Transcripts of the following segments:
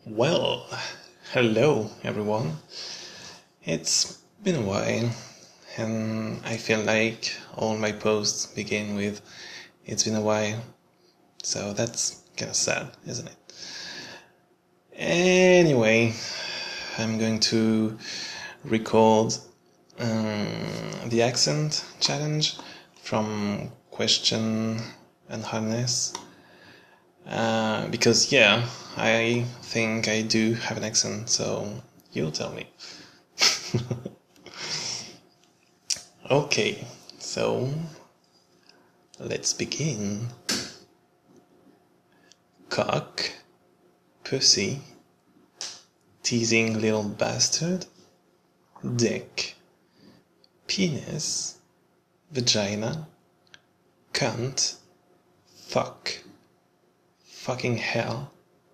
Well, hello everyone. It's been a while, and I feel like all my posts begin with "it's been a while," so that's kind of sad, isn't it? Anyway, I'm going to record the accent challenge from Question and Harness. Because I think I do have an accent, so you'll tell me. Okay, so let's begin. Cock, pussy, teasing little bastard, dick, penis, vagina, cunt, fuck, fucking hell,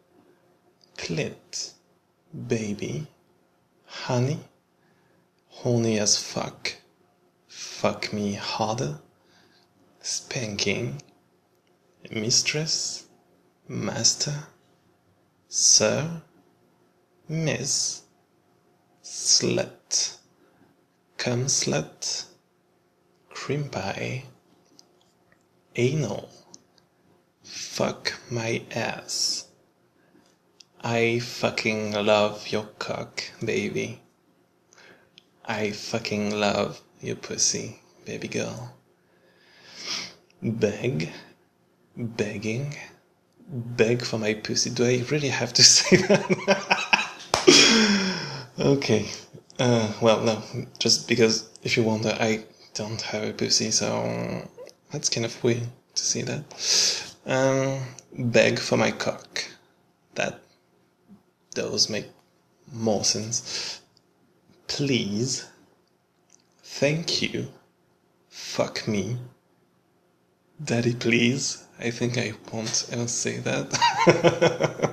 clit, baby, honey, horny as fuck, fuck me harder, spanking, mistress, master, sir, miss, slut, cum slut, cream pie, anal, fuck my ass. I fucking love your cock, baby. I fucking love your pussy, baby girl. Beg, begging, beg for my pussy. Do I really have to say that? Okay. Well, no, just because if you wonder, I don't have a pussy, so that's kind of weird to see that. Beg for my cock. That does make more sense. Please. Thank you. Fuck me. Daddy, please. I think I won't ever say that.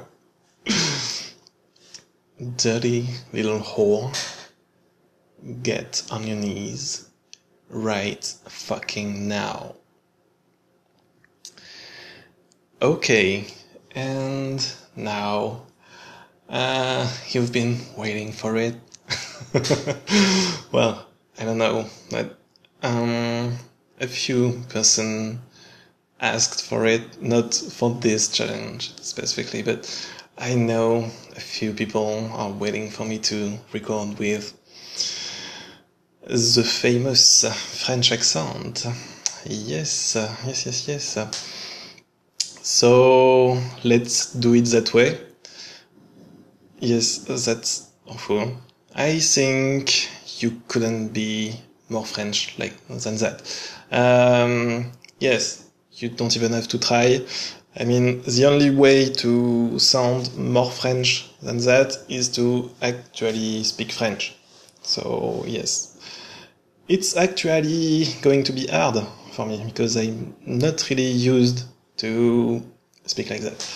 Dirty little whore. Get on your knees. Right fucking now. Okay, and now you've been waiting for it. Well, I don't know, but a few person asked for it, not for this challenge specifically, but I know a few people are waiting for me to record with the famous French accent. Yes. So let's do it that way. Yes, that's awful. I think you couldn't be more French than that. Yes, you don't even have to try. I mean, the only way to sound more French than that is to actually speak French. So, yes. It's actually going to be hard for me because I'm not really used to speak like that.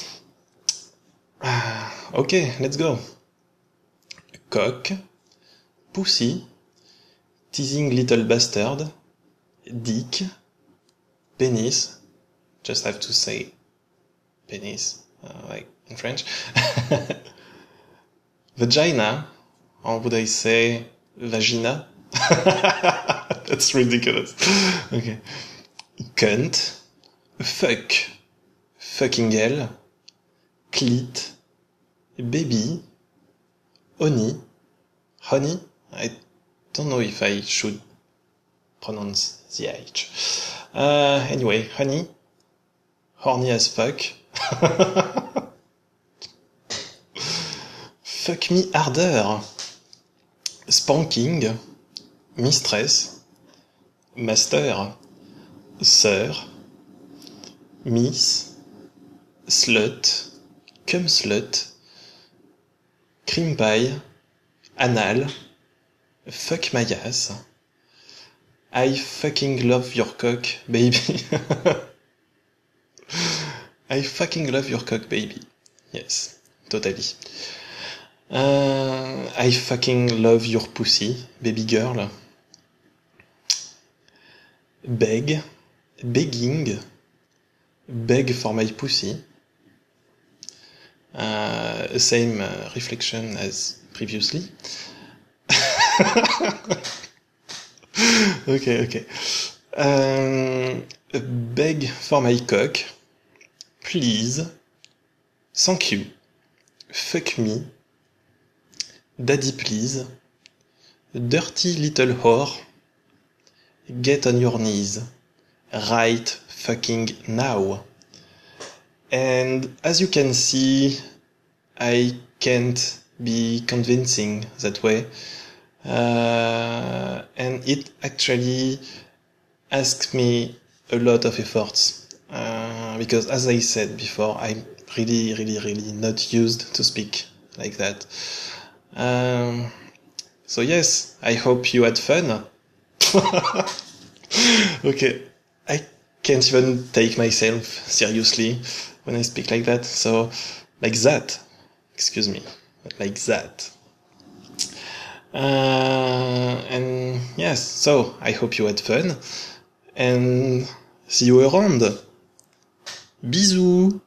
Okay, let's go. Cock, pussy, teasing little bastard, dick, penis, just have to say penis, like in French, vagina, or would I say vagina? That's ridiculous. Okay. Cunt, fuck, fucking hell, clit, baby, honey, I don't know if I should pronounce the H. Anyway, honey, horny as fuck, fuck me harder, spanking, mistress, master, sir, miss, slut, cum slut, cream pie, anal, fuck my ass, I fucking love your cock, baby. I fucking love your cock, baby. Yes, totally. I fucking love your pussy, baby girl. Beg, begging, beg for my pussy. Same reflection as previously. Okay. Beg for my cock. Please. Thank you. Fuck me. Daddy please. Dirty little whore. Get on your knees. Right fucking now. And as you can see, I can't be convincing that way. And it actually asks me a lot of efforts. Because as I said before, I'm really not used to speak like that. So yes, I hope you had fun. Okay, I can't even take myself seriously when I speak like that. So, like that. Excuse me. Like that. And yes, so I hope you had fun. And see you around. Bisous!